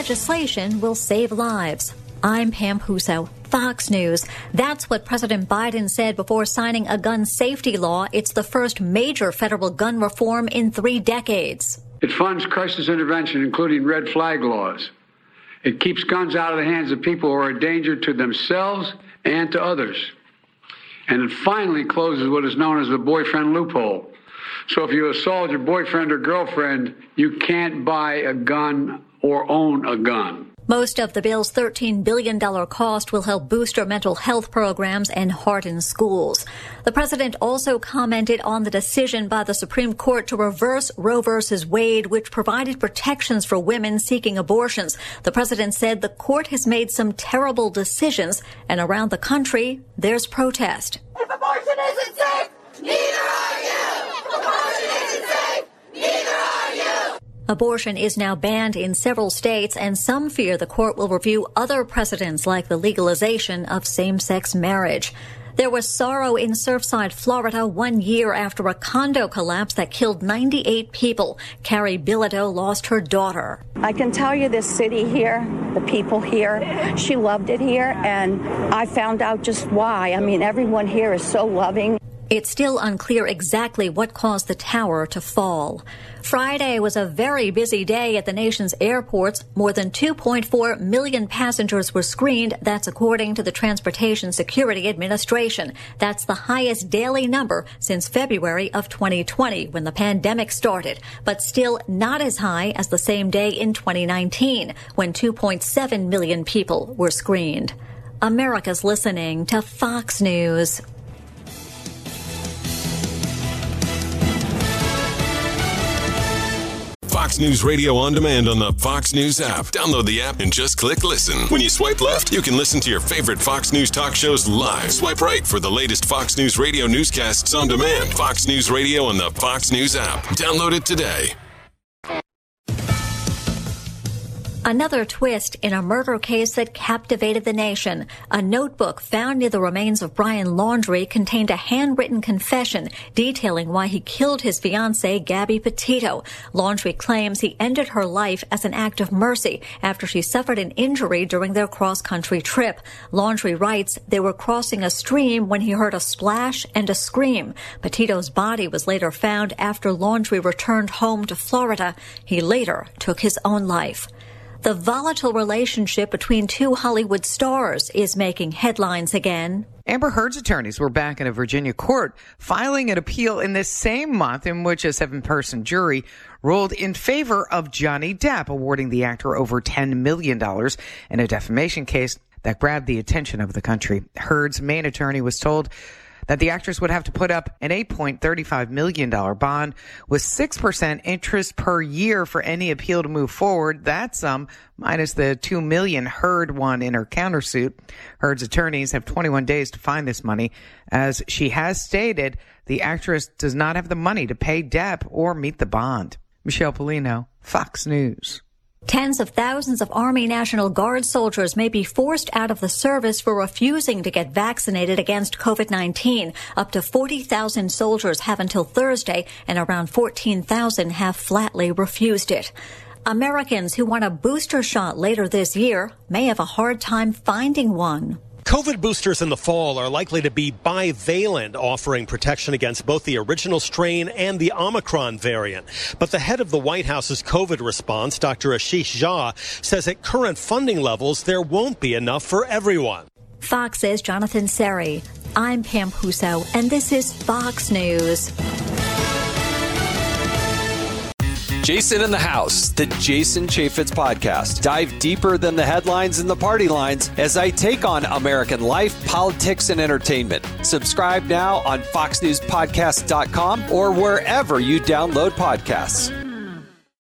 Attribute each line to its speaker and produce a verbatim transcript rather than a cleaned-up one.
Speaker 1: legislation will save lives. I'm Pam Puso, Fox News. That's what President Biden said before signing a gun safety law. It's the first major federal gun reform in three decades.
Speaker 2: It funds crisis intervention, including red flag laws. It keeps guns out of the hands of people who are a danger to themselves and to others. And it finally closes what is known as the boyfriend loophole. So if you assault your boyfriend or girlfriend, you can't buy a gun or own a gun.
Speaker 1: Most of the bill's thirteen billion dollars cost will help booster mental health programs and harden schools. The president also commented on the decision by the Supreme Court to reverse Roe v. Wade, which provided protections for women seeking abortions. The president said the court has made some terrible decisions, and around the country, there's protest.
Speaker 3: If abortion isn't safe, neither are you! If abortion isn't safe, neither are you!
Speaker 1: Abortion is now banned in several states, and some fear the court will review other precedents like the legalization of same-sex marriage. There was sorrow in Surfside, Florida, one year after a condo collapse that killed ninety-eight people. Carrie Bilodeau lost her daughter.
Speaker 4: I can tell you this city here, the people here, she loved it here, and I found out just why. I mean, everyone here is so loving.
Speaker 1: It's still unclear exactly what caused the tower to fall. Friday was a very busy day at the nation's airports. More than two point four million passengers were screened. That's according to the Transportation Security Administration. That's the highest daily number since February of twenty twenty, when the pandemic started, but still not as high as the same day in twenty nineteen, when two point seven million people were screened. America's listening to Fox News.
Speaker 5: Fox News Radio on demand on the Fox News app. Download the app and just click listen. When you swipe left, you can listen to your favorite Fox News talk shows live. Swipe right for the latest Fox News Radio newscasts on demand. Fox News Radio on the Fox News app. Download it today.
Speaker 1: Another twist in a murder case that captivated the nation. A notebook found near the remains of Brian Laundrie contained a handwritten confession detailing why he killed his fiancée, Gabby Petito. Laundrie claims he ended her life as an act of mercy after she suffered an injury during their cross-country trip. Laundrie writes they were crossing a stream when he heard a splash and a scream. Petito's body was later found after Laundrie returned home to Florida. He later took his own life. The volatile relationship between two Hollywood stars is making headlines again.
Speaker 6: Amber Heard's attorneys were back in a Virginia court filing an appeal in this same month in which a seven-person jury ruled in favor of Johnny Depp, awarding the actor over ten million dollars in a defamation case that grabbed the attention of the country. Heard's main attorney was told that the actress would have to put up an eight point three five million dollars bond with six percent interest per year for any appeal to move forward. That sum minus the two million dollars Heard won in her countersuit. Heard's attorneys have twenty-one days to find this money. As she has stated, the actress does not have the money to pay Depp or meet the bond. Michelle Polino, Fox News.
Speaker 1: Tens of thousands of Army National Guard soldiers may be forced out of the service for refusing to get vaccinated against COVID nineteen. Up to forty thousand soldiers have until Thursday, and around fourteen thousand have flatly refused it. Americans who want a booster shot later this year may have a hard time finding one.
Speaker 7: COVID boosters in the fall are likely to be bivalent, offering protection against both the original strain and the Omicron variant. But the head of the White House's COVID response, Doctor Ashish Jha, says at current funding levels, there won't be enough for everyone.
Speaker 1: Fox's Jonathan Seri. I'm Pam Puso, and this is Fox News.
Speaker 8: Jason in the House, the Jason Chaffetz podcast. Dive deeper than the headlines and the party lines as I take on American life, politics, and entertainment. Subscribe now on fox news podcast dot com or wherever you download podcasts.